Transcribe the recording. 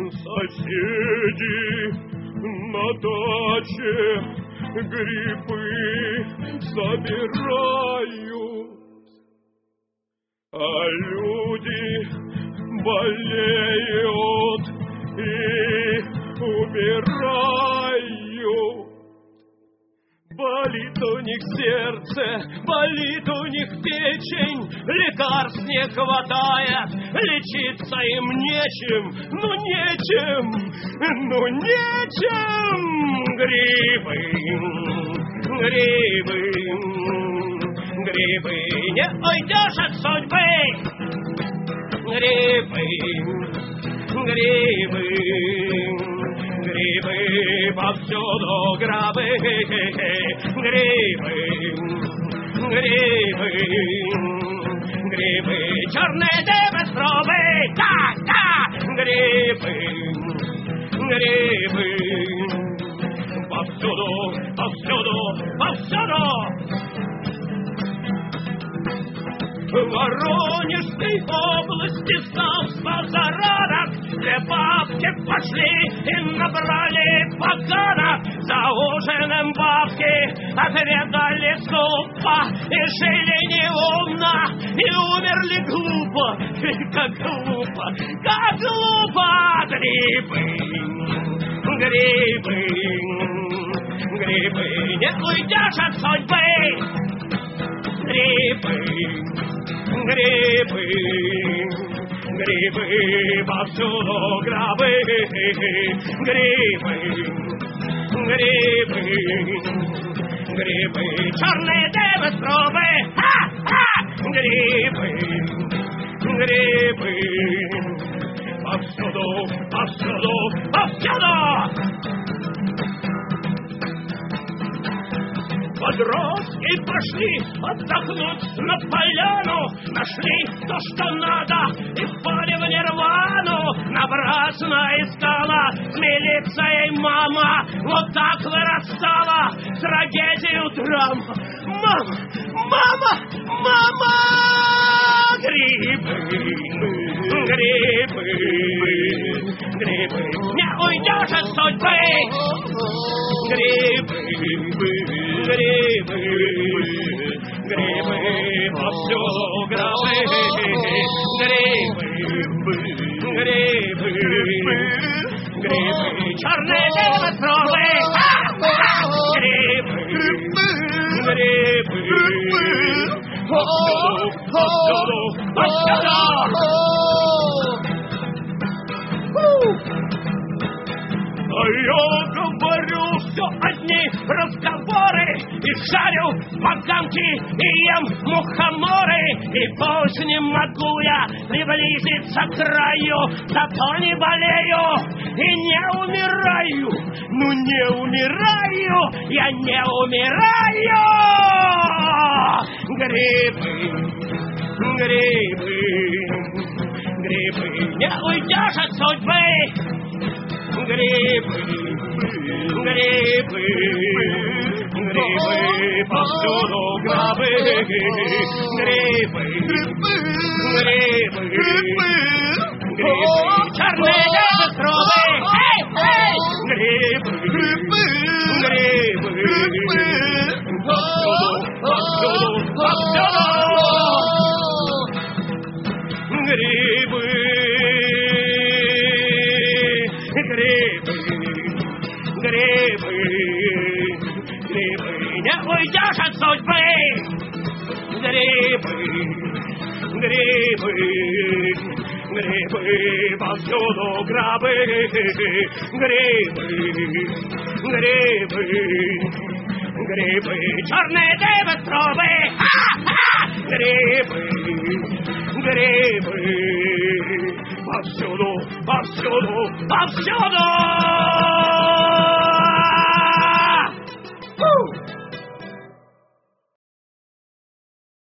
Соседи на даче грибы собирают, а люди болеют и умирают. Болит у них сердце, болит у них печень, лекарств не хватает, лечиться им нечем, нечем. Грибы, не уйдешь от судьбы. Грибы, повсюду гробы, грибы, черные дыбы стробы, да, грибы, повсюду. В Воронежской области ставство зародок, две бабки пошли и набрали поганок. За ужином бабки отведали супа и жили неумно, и умерли глупо. Как глупо. Грибы, не уйдешь от судьбы. Грибы, повсюду гробы, грибы, черные дыбы стробы, грибы, повсюду. Подростки пошли отдохнуть на поляну, нашли то, что надо, и впали в нирвану. Напрасно искала милиция и мама, вот так вырастала трагедию драма. Мама! Грибы, не уйдешь от судьбы. Грибы, повсюду гробы, грибы, черные дыбы стробы, грибы, повсюду. А я говорю, все одни разговоры, и жарю поганки, и ем мухоморы, и больше не могу я приблизиться к краю, зато не болею и не умираю. Не умираю, я не умираю. Грибы, не уйдешь от судьбы. Грибы, повсюду гробы, грибы, черные дыбы стробы, грибы, повсюду. Грибы, не уйдешь от судьбы. Грибы, повсюду гробы, грибы, черные дыбы стробы, грибы, повсюду.